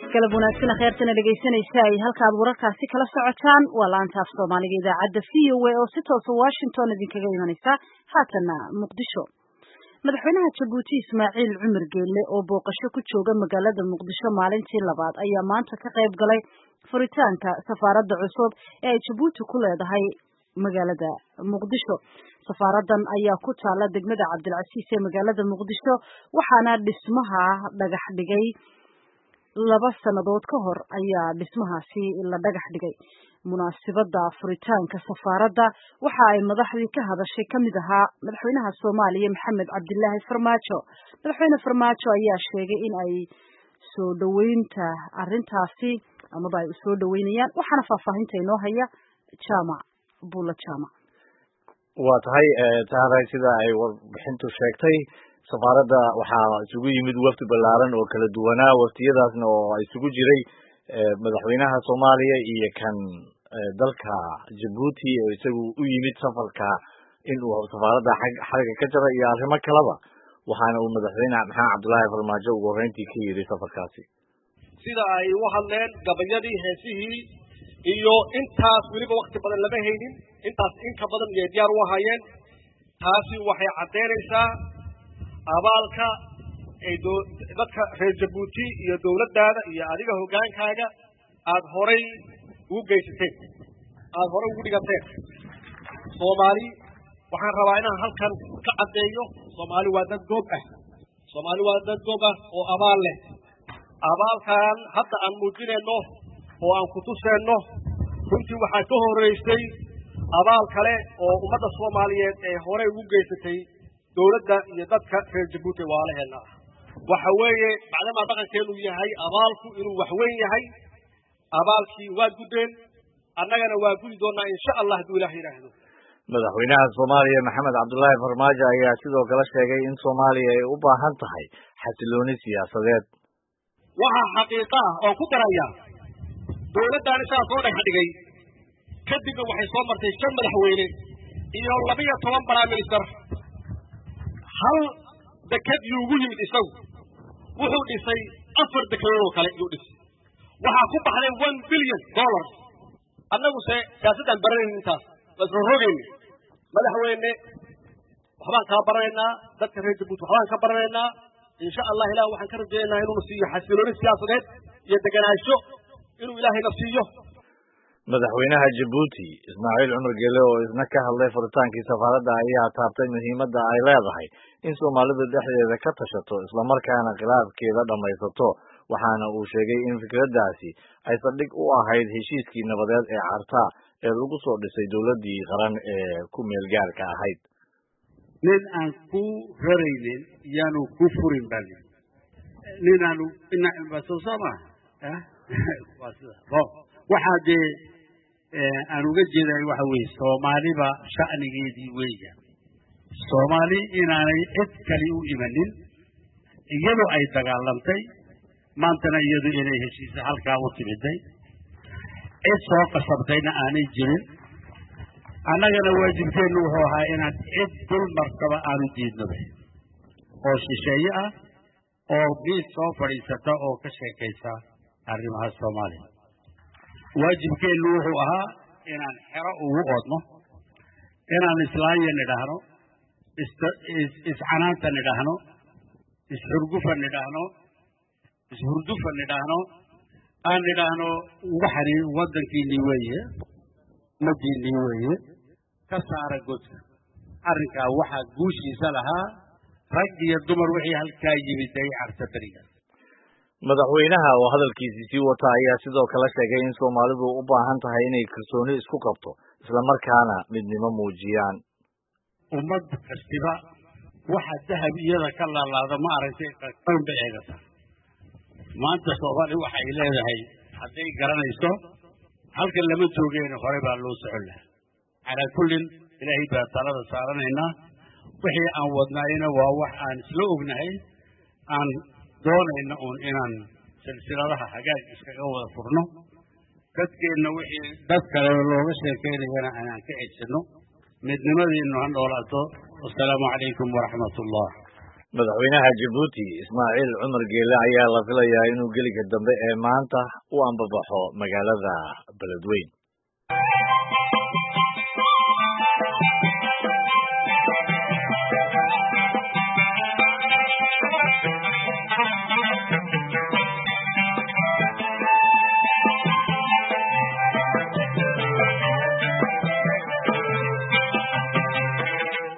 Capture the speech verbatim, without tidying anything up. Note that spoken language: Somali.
galab wanaagsan khayrtana dhageysanaysa ay halkaad wararkaasi kala socotaan waa laanta af Soomaaliga idaacadda V O A oo si toos ah Washington idinkaga imanaysa haatana Muqdisho madaxweynaha Jabuuti Ismaaciil Cumar Geelle oo booqasho ku jooga magaalada Muqdisho maalintii labaad ayaa maanta ka qayb galay furitaanka safaaradda cusub ee ay Jabuuti ku leedahay magaalada Muqdisho safaaradan ayaa ku taala degmada Cabdilcasiis ee magaalada Muqdisho waxaana dhismaha dhagax dhigay laba sanadood ka hor ayaa dhismahaasi la dhagax dhigay munaasabada furitaanka safaaradda waxa ay madaxdii ka hadashay kamid ahaa madaxweynaha Soomaaliya Maxamed Cabdilaahi Farmaajo madaxweyne Farmaajo ayaa sheegay in ay soo dhaweynta arintaasi ama ay soo dhaweynayaan waxaana faahfaahinta inoo haya jaamac buula jaamac waa tahay tahay sida ay warbixintu sheegtay safaaradda waxaa isugu yimid wafdi ballaaran oo kala duwanaa waftiyadaasna oo isugu jiray madaxweynaha Soomaaliya iyo kan dalka Jabuuti oo isagu u yimid safarka in uu safaaradda xagga ka jara iyo arrimo kaleba waxaana uu madaxweynaha Maxamed Cabdilaahi Farmaajo ugu horeyntii ka yiri safarkaasi sida ay u hadleen gabayadii heesihii iyo intaas waliba waqti badan lama haynin intaas in ka badan ay diyaar u hayeen taasi waxay cadeynaysaa abaalka ay dadka reer Jabuuti iyo dawladdaada iyo adiga hogaankaaga aad horay u geysatay aad horay ugu dhigatay Soomaali waxaan rabaa inaan halkan ka cadeeyo Soomaali waa dad goob ah Soomaali waa dad goob ah oo abaal leh abaalkan hadda aan muujinayno oo aan ku tusayno runtii waxaa ka horeysay abaal kale oo ummadda Soomaaliyeed ee horay ugu geysatay dawladda iyo dadka reer Jabuuti waalaheena waxa weeye bacdama dhaqankeenu yahay abaalku inuu wax weyn yahay abaalkii waa gudeen annagana waa gudi doonaa insha Allah haduu Ilaahay yiraahdo madaxweynaha Soomaaliya Maxamed Cabdilaahi Farmaajo ayaa sidoo kale sheegay in Soomaaliya ay u baahan tahay xasilooni siyaasadeed waxa xaqiiqo ah oo ku daraya dawladdan isaga soo dhigay kadib waxay soo martay shan madaxweyne iyo laba iyo toban baraamister hal dekad yuugu yimid isagu wuxuu dhisay afar dekado kale uu dhisay waxa ku baxday one billion dollars annagu se siyaasadan baranayna intaas wasoo rogeen madaxweyne waxbaan ka baranaynaa dadka reer Jabuuti waxbaan ka baranaynaa insha Allah ilaahay waxaan ka rajaynaynaa inuu siiyo xasilooni siyaasadeed iyo deganaansho inuu ilaahay nafsiyo madaxweynaha Jabuuti Ismaaciil Cumar Geelle oo isna ka hadlay furitaankii safaaradda ayaa taabtay muhiimadda ay leedahay in Soomaalida dhexdeeda ka tashato isla markaana khilaafkeeda dhamaysato waxaana uu sheegay in fikraddaasi ay sadhig u ahayd heshiiskii nabadeed ee Carta ee lagu soo dhisay dawladdii qaran ee ku meel gaarka ahayd nin aan ku raraynin yaanu ku furin bali nin aanu ina basosama ah wasida waxa de aan uga jeeday waxa weey Soomaaliba shaqnigeedii weeya Soomaali inaanay cid kale u imanin iyadoo ay dagaalantay maantana iyadoo inay heshiisa halka u timiday cid soo qasabtayna aanay jirin annagana waajibkeenu wuxuu ahaa inaan cid dul martaba aanu diidnaba oo shisheeye ah oo biis soo fadhiisata oo ka sheekaysa arrimaha Soomaaliya waajibkeenu wuxuu ahaa inaan xero ugu oodno inaan islaayeen nidhaahno iscanaanta nidhaahno isxurgufan nidhaahno ishurdufan nidhaahno aan nidhaahno waxani waddankiinii weeye madiinii weeye ka saara godka arrinkaa waxaa guushiisa lahaa rag iyo dumar wixii halkaa yimiday Carta bariga madaxweynaha oo hadalkiisii sii wata ayaa sidoo kale sheegay in Soomaalidu u baahan tahay inay kalsooni isku qabto isla markaana midnimo muujiyaan ummad kastiba waxa dahab iyada ka laalaada ma aragtay qalbi eegata maanta Soomaali waxa ay leedahay haday garanayso halka lama joogeen hore baa loo socon lahaa ala kullin ilaahay baa talada saaranayna wixii aan wadnaayna waa wax aan isla ognahay aan doonayna oo inaan silsiladaha hagaag iskaga wada furno dadkeena wixii dad kale looga sheekeynayna aan ka eedsano midnimadeena aan noolaato. Assalaamu alaykum wa rahmatullah. madaxweynaha Djibouti Ismaaciil Cumar Geele ayaa la filayaa inuu geliga dambe ee maanta u ambabaxo magaalada Beledweyne.